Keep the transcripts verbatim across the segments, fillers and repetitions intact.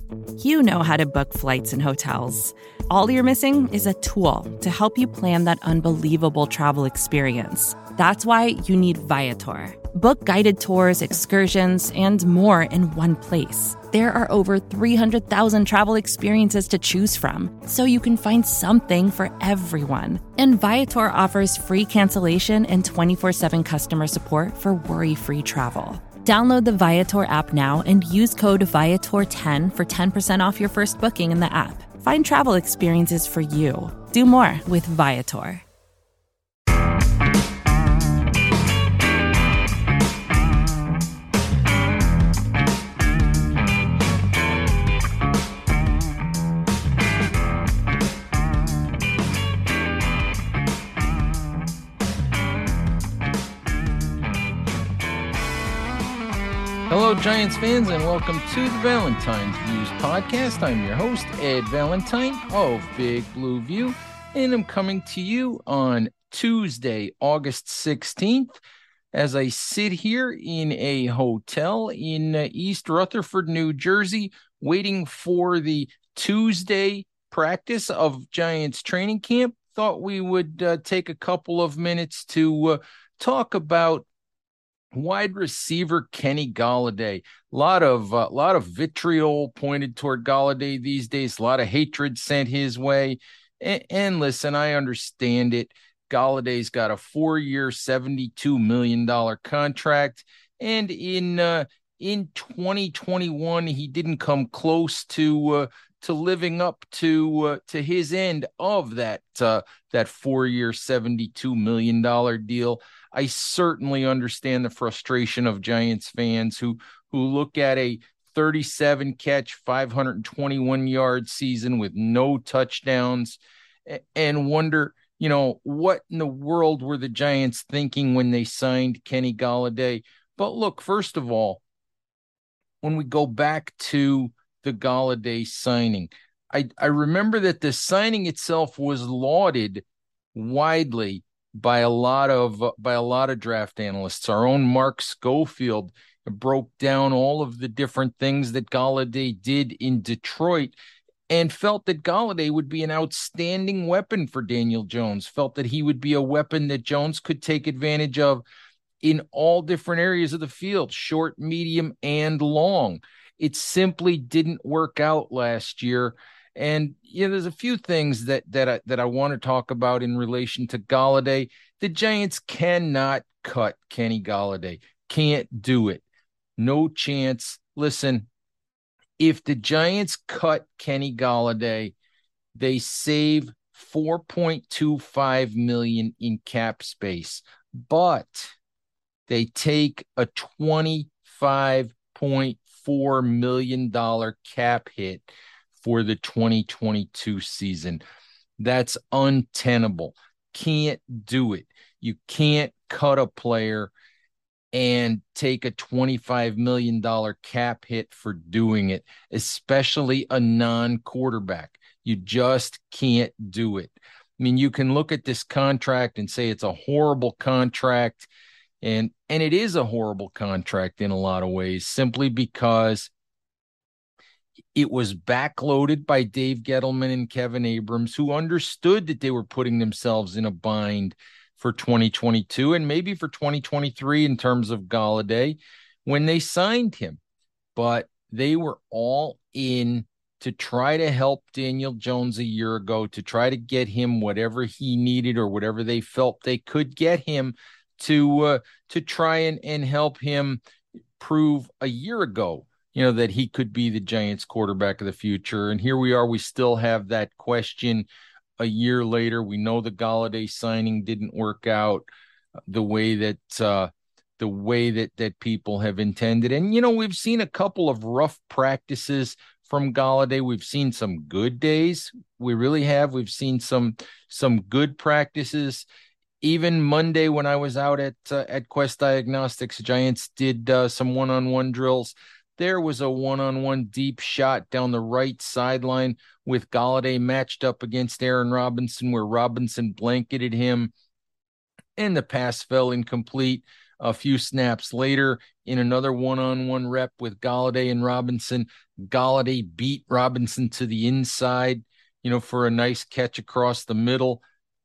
You know how to book flights and hotels. All you're missing is a tool to help you plan that unbelievable travel experience. That's why you need Viator. Book guided tours, excursions, and more in one place. There are over three hundred thousand travel experiences to choose from, so you can find something for everyone. And Viator offers free cancellation and twenty-four seven customer support for worry-free travel. Download the Viator app now and use code Viator ten for ten percent off your first booking in the app. Find travel experiences for you. Do more with Viator. Hello, Giants fans, and welcome to the Valentine's Views podcast. I'm your host, Ed Valentine of Big Blue View, and I'm coming to you on Tuesday, August sixteenth, as I sit here in a hotel in uh, East Rutherford, New Jersey, waiting for the Tuesday practice of Giants training camp. Thought we would uh, take a couple of minutes to uh, talk about wide receiver Kenny Golladay. A lot of a uh, lot of vitriol pointed toward Golladay these days. A lot of hatred sent his way. And, and listen, I understand it. Galladay's got a four-year, seventy-two million dollars contract, and in uh, in twenty twenty-one, he didn't come close to uh, to living up to uh, to his end of that uh, that four-year, seventy-two million dollars deal. I certainly understand the frustration of Giants fans who who look at a thirty-seven catch, five hundred twenty-one yard season with no touchdowns and wonder, you know, what in the world were the Giants thinking when they signed Kenny Golladay? But look, first of all, when we go back to the Golladay signing, I, I remember that the signing itself was lauded widely by a lot of uh, by a lot of draft analysts. Our own Mark Schofield broke down all of the different things that Golladay did in Detroit and felt that Golladay would be an outstanding weapon for Daniel Jones, felt that he would be a weapon that Jones could take advantage of in all different areas of the field, short, medium, and long. It simply didn't work out last year. And, you know, there's a few things that that I, that I want to talk about in relation to Golladay. The Giants cannot cut Kenny Golladay. Can't do it. No chance. Listen, if the Giants cut Kenny Golladay, they save four point two five million dollars in cap space, but they take a twenty-five point four million dollars cap hit for the twenty twenty-two season. That's untenable. Can't do it. You can't cut a player and take a twenty-five million dollars cap hit for doing it, especially a non-quarterback. You just can't do it. I mean, you can look at this contract and say it's a horrible contract, and, and it is a horrible contract in a lot of ways, simply because it was backloaded by Dave Gettleman and Kevin Abrams, who understood that they were putting themselves in a bind for twenty twenty-two and maybe for twenty twenty-three in terms of Golladay when they signed him. But they were all in to try to help Daniel Jones a year ago, to try to get him whatever he needed or whatever they felt they could get him to uh, to try and, and help him prove a year ago, you know, that he could be the Giants quarterback of the future. And here we are. We still have that question a year later. We know the Golladay signing didn't work out the way that uh, the way that that people have intended. And, you know, we've seen a couple of rough practices from Golladay. We've seen some good days. We really have. We've seen some some good practices. Even Monday when I was out at uh, at Quest Diagnostics, Giants did uh, some one-on-one drills. There was a one-on-one deep shot down the right sideline with Golladay matched up against Aaron Robinson, where Robinson blanketed him, and the pass fell incomplete. A few snaps later, in another one-on-one rep with Golladay and Robinson, Golladay beat Robinson to the inside, you know, for a nice catch across the middle.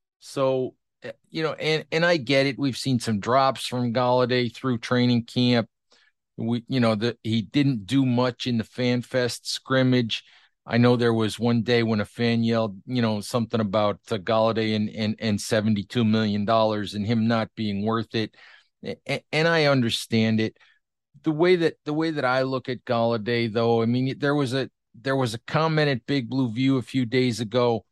So, you know, and and I get it. We've seen some drops from Golladay through training camp. We, you know, that he didn't do much in the Fan Fest scrimmage. I know there was one day when a fan yelled, you know, something about uh, Golladay and, and and seventy-two million dollars and him not being worth it. And, and I understand it. The way that the way that I look at Golladay, though, I mean, there was a there was a comment at Big Blue View a few days ago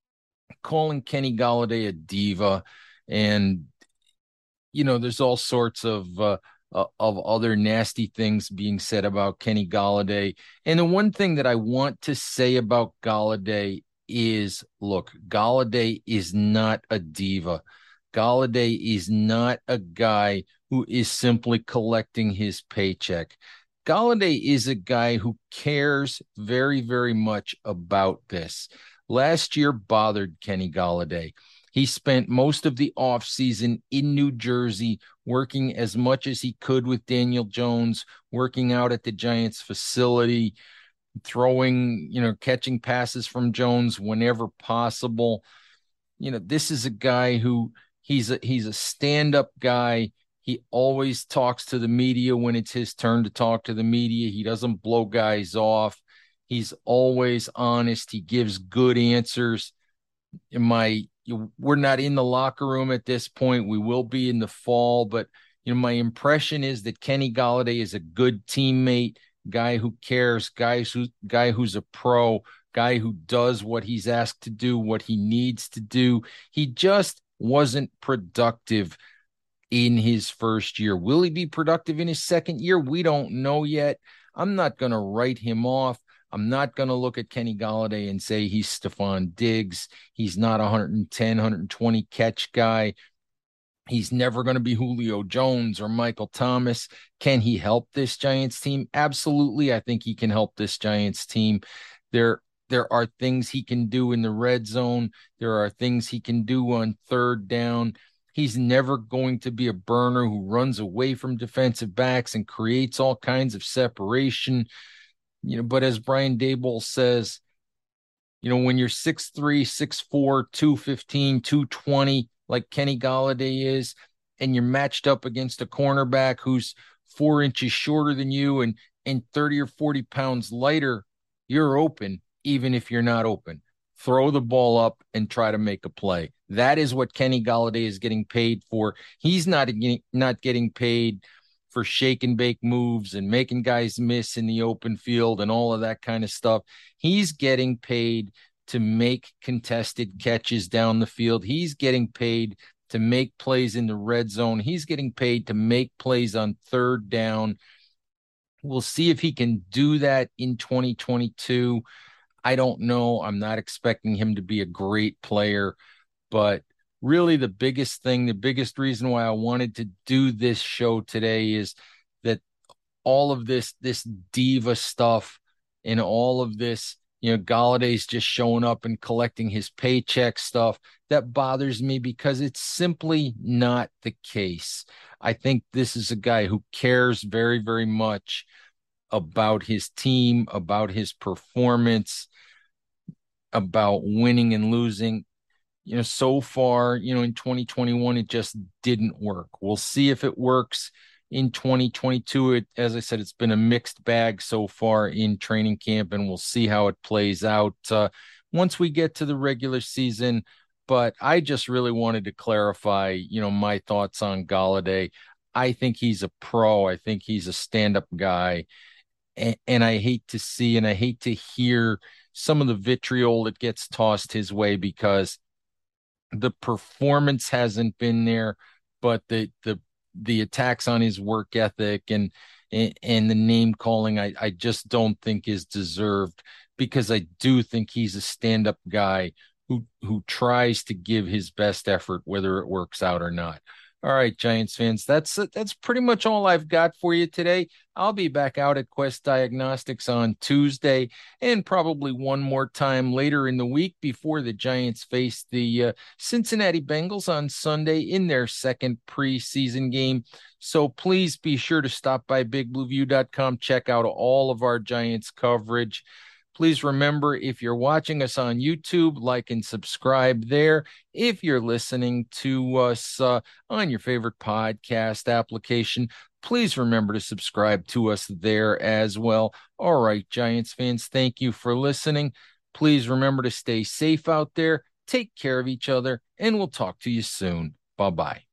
calling Kenny Golladay a diva, and you know, there's all sorts of uh, uh, of other nasty things being said about Kenny Golladay. And the one thing that I want to say about Golladay is, look, Golladay is not a diva. Golladay is not a guy who is simply collecting his paycheck. Golladay is a guy who cares very, very much about this. Last year bothered Kenny Golladay. He spent most of the offseason in New Jersey working as much as he could with Daniel Jones, working out at the Giants facility, throwing, you know, catching passes from Jones whenever possible. You know, this is a guy who he's a he's a stand-up guy. He always talks to the media when it's his turn to talk to the media. He doesn't blow guys off. He's always honest. He gives good answers. In my we're not in the locker room at this point. We will be in the fall, but you know, my impression is that Kenny Golladay is a good teammate, guy who cares, guys who guy who's a pro, guy who does what he's asked to do, what he needs to do. He just wasn't productive in his first year. Will he be productive in his second year? We don't know yet. I'm not going to write him off. I'm not going to look at Kenny Golladay and say he's Stephon Diggs. He's not a one ten, one twenty catch guy. He's never going to be Julio Jones or Michael Thomas. Can he help this Giants team? Absolutely. I think he can help this Giants team. There, there are things he can do in the red zone. There are things he can do on third down. He's never going to be a burner who runs away from defensive backs and creates all kinds of separation. You know, but as Brian Daboll says, you know, when you're six three, six four, two fifteen, two twenty, like Kenny Golladay is, and you're matched up against a cornerback who's four inches shorter than you and, and thirty or forty pounds lighter, you're open, even if you're not open. Throw the ball up and try to make a play. That is what Kenny Golladay is getting paid for. He's not, not getting paid for shake and bake moves and making guys miss in the open field and all of that kind of stuff. He's getting paid to make contested catches down the field. He's getting paid to make plays in the red zone. He's getting paid to make plays on third down. We'll see if he can do that in twenty twenty-two. I don't know. I'm not expecting him to be a great player, but really the biggest thing, the biggest reason why I wanted to do this show today is that all of this, this diva stuff and all of this, you know, Galladay's just showing up and collecting his paycheck stuff, that bothers me because it's simply not the case. I think this is a guy who cares very, very much about his team, about his performance, about winning and losing. You know, so far, you know, in twenty twenty-one, it just didn't work. We'll see if it works in twenty twenty-two. It, as I said, it's been a mixed bag so far in training camp, and we'll see how it plays out uh, once we get to the regular season. But I just really wanted to clarify, you know, my thoughts on Golladay. I think he's a pro. I think he's a stand-up guy. And, and I hate to see and I hate to hear some of the vitriol that gets tossed his way because the performance hasn't been there, but the the the attacks on his work ethic and and, and the name calling, I, I just don't think is deserved, because I do think he's a stand-up guy who who tries to give his best effort, whether it works out or not. All right, Giants fans, that's that's pretty much all I've got for you today. I'll be back out at Quest Diagnostics on Tuesday and probably one more time later in the week before the Giants face the uh, Cincinnati Bengals on Sunday in their second preseason game. So please be sure to stop by big blue view dot com, check out all of our Giants coverage. Please remember, if you're watching us on YouTube, like and subscribe there. If you're listening to us uh, on your favorite podcast application, please remember to subscribe to us there as well. All right, Giants fans, thank you for listening. Please remember to stay safe out there, take care of each other, and we'll talk to you soon. Bye-bye.